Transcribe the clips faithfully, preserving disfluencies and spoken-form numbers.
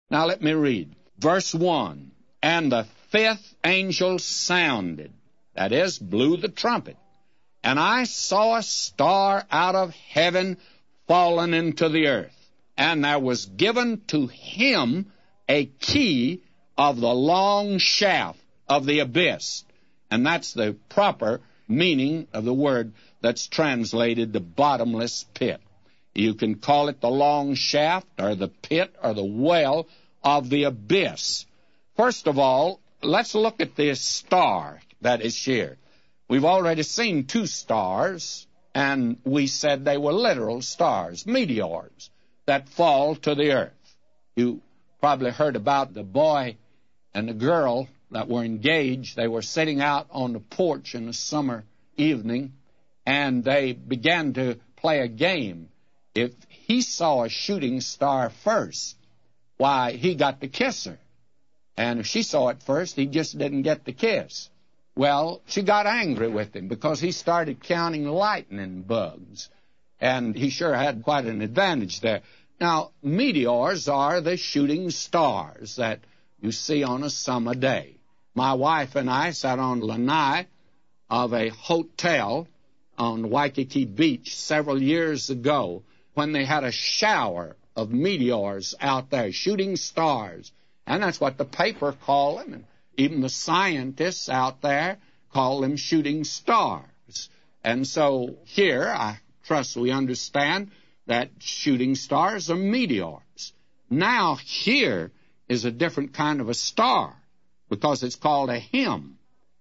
Now let me read. Verse one, and the fifth angel sounded, that is, blew the trumpet, and I saw a star out of heaven fallen into the earth, and there was given to him a key of the long shaft of the abyss. And that's the proper meaning of the word that's translated the bottomless pit. You can call it the long shaft or the pit or the well of the abyss. First of all, let's look at this star that is here. We've already seen two stars, and we said they were literal stars, meteors, that fall to the earth. You probably heard about the boy and the girl that were engaged. They were sitting out on the porch in a summer evening, and they began to play a game. If he saw a shooting star first, why, he got to kiss her. And if she saw it first, he just didn't get the kiss. Well, she got angry with him because he started counting lightning bugs, and he sure had quite an advantage there. Now, meteors are the shooting stars that you see on a summer day. My wife and I sat on the lanai of a hotel on Waikiki Beach several years ago when they had a shower of meteors out there, shooting stars. And that's what the paper called them, and even the scientists out there call them shooting stars. And so here, I trust we understand that shooting stars are meteors. Now here is a different kind of a star because it's called a him,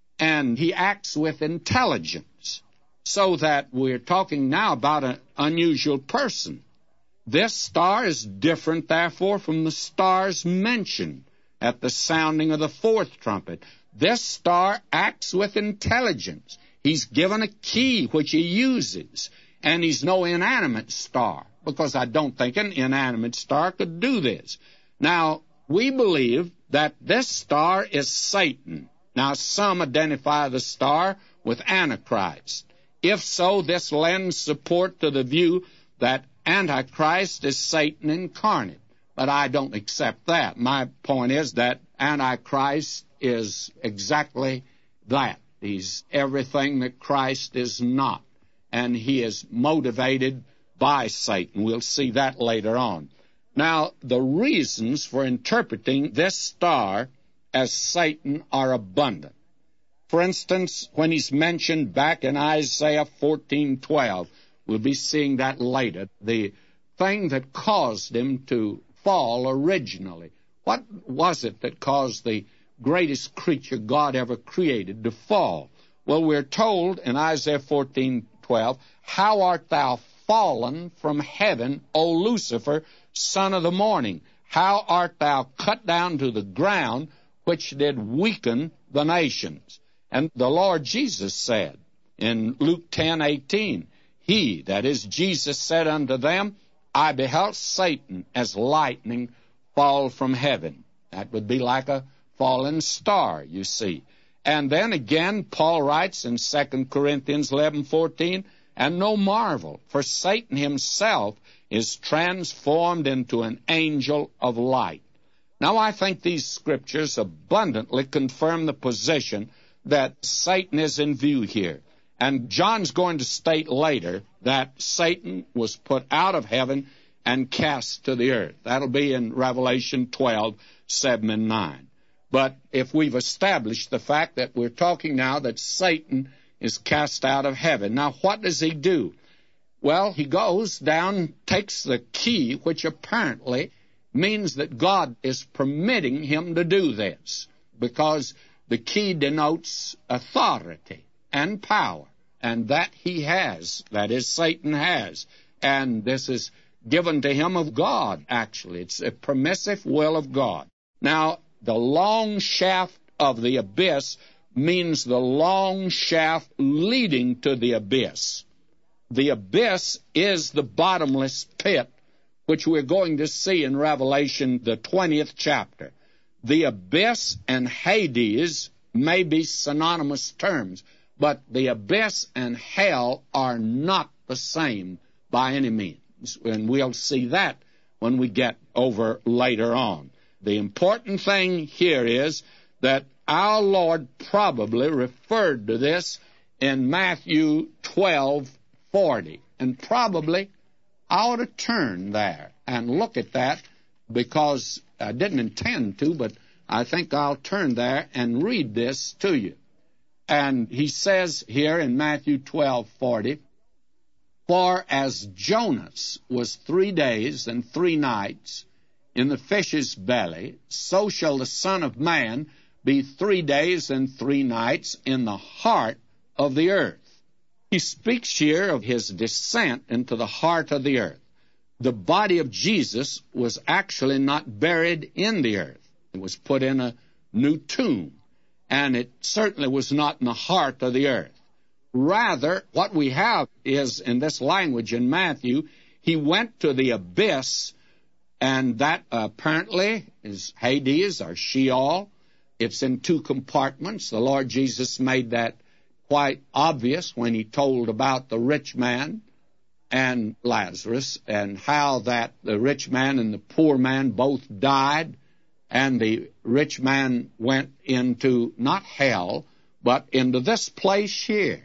and he acts with intelligence, so that we're talking now about an unusual person. This star is different, therefore, from the stars mentioned at the sounding of the fourth trumpet. This star acts with intelligence. He's given a key which he uses, and he's no inanimate star, because I don't think an inanimate star could do this. Now, we believe that this star is Satan. Now, some identify the star with Antichrist. If so, this lends support to the view that Antichrist is Satan incarnate. But I don't accept that. My point is that Antichrist is exactly that. He's everything that Christ is not, and he is motivated by Satan. We'll see that later on. Now, the reasons for interpreting this star as Satan are abundant. For instance, when he's mentioned back in Isaiah fourteen twelve, we'll be seeing that later, the thing that caused him to fall originally. What was it that caused the greatest creature God ever created to fall? Well, we're told in Isaiah fourteen twelve, how art thou fallen from heaven, O Lucifer, son of the morning? How art thou cut down to the ground, which did weaken the nations? And the Lord Jesus said in Luke ten eighteen, he, that is Jesus, said unto them, I beheld Satan as lightning fall from heaven. That would be like a fallen star, you see. And then again, Paul writes in Second Corinthians eleven fourteen, and no marvel, for Satan himself is transformed into an angel of light. Now, I think these scriptures abundantly confirm the position that Satan is in view here. And John's going to state later that Satan was put out of heaven and cast to the earth. That'll be in Revelation twelve, seven and nine. But if we've established the fact that we're talking now that Satan is cast out of heaven, now what does he do? Well, he goes down, takes the key, which apparently means that God is permitting him to do this, because the key denotes authority and power, and that he has, that is, Satan has. And this is given to him of God, actually. It's a permissive will of God. Now, the long shaft of the abyss means the long shaft leading to the abyss. The abyss is the bottomless pit, which we're going to see in Revelation, the twentieth chapter. The abyss and Hades may be synonymous terms, but the abyss and hell are not the same by any means. And we'll see that when we get over later on. the important thing here is that our Lord probably referred to this in Matthew twelve forty. And probably I ought to turn there and look at that, because I didn't intend to, but I think I'll turn there and read this to you. And he says here in Matthew twelve forty, "For as Jonas was three days and three nights in the fish's belly, so shall the Son of Man be three days and three nights in the heart of the earth." He speaks here of his descent into the heart of the earth. The body of Jesus was actually not buried in the earth. It was put in a new tomb, and it certainly was not in the heart of the earth. Rather, what we have is, in this language in Matthew, he went to the abyss, and that apparently is Hades or Sheol. It's in two compartments. The Lord Jesus made that quite obvious when he told about the rich man and Lazarus, and how that the rich man and the poor man both died, and the rich man went into not hell, but into this place here.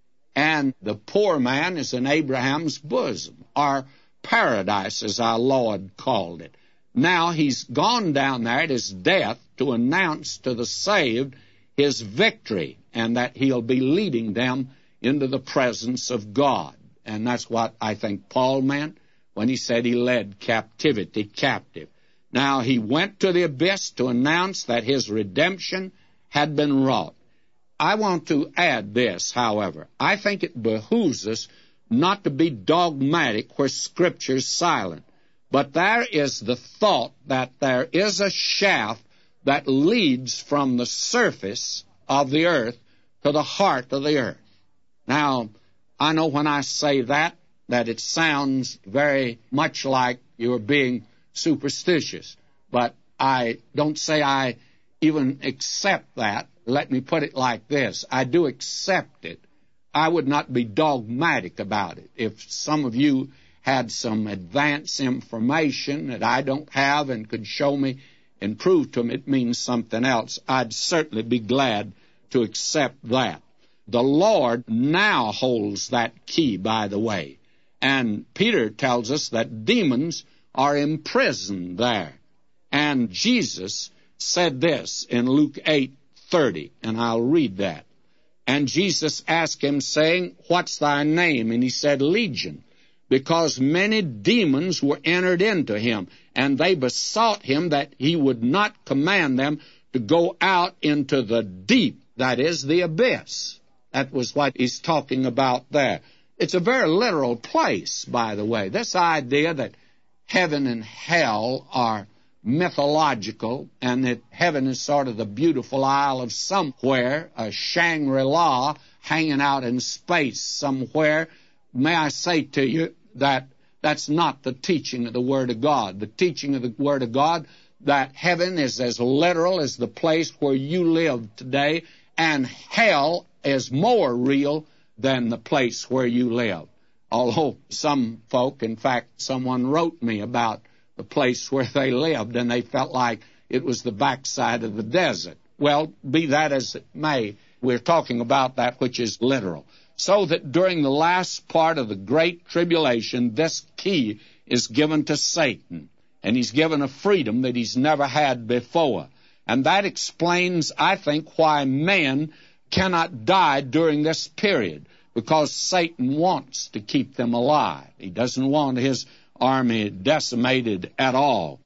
And the poor man is in Abraham's bosom, or paradise, as our Lord called it. Now he's gone down there at his death to announce to the saved his victory, and that he'll be leading them into the presence of God. And that's what I think Paul meant when he said he led captivity captive. Now, he went to the abyss to announce that his redemption had been wrought. I want to add this, however. I think it behooves us not to be dogmatic where Scripture's silent. But there is the thought that there is a shaft that leads from the surface of the earth to the heart of the earth. Now, I know when I say that, that it sounds very much like you're being superstitious. But I don't say I even accept that. Let me put it like this. I do accept it. I would not be dogmatic about it. If some of you had some advanced information that I don't have and could show me and prove to me it means something else, I'd certainly be glad to accept that. The Lord now holds that key, by the way. And Peter tells us that demons are imprisoned there. And Jesus said this in Luke eight thirty, and I'll read that. "And Jesus asked him, saying, What's thy name? And he said, Legion, because many demons were entered into him, and they besought him that he would not command them to go out into the deep," that is, the abyss. That was what he's talking about there. It's a very literal place, by the way. This idea that heaven and hell are mythological, and that heaven is sort of the beautiful isle of somewhere, a Shangri-La hanging out in space somewhere. May I say to you that that's not the teaching of the Word of God. The teaching of the Word of God, that heaven is as literal as the place where you live today, and hell is more real than the place where you live. Although some folk, in fact, someone wrote me about the place where they lived, and they felt like it was the backside of the desert. Well, be that as it may, we're talking about that which is literal. So that during the last part of the Great Tribulation, this key is given to Satan, and he's given a freedom that he's never had before. And that explains, I think, why men cannot die during this period, because Satan wants to keep them alive. He doesn't want his army decimated at all.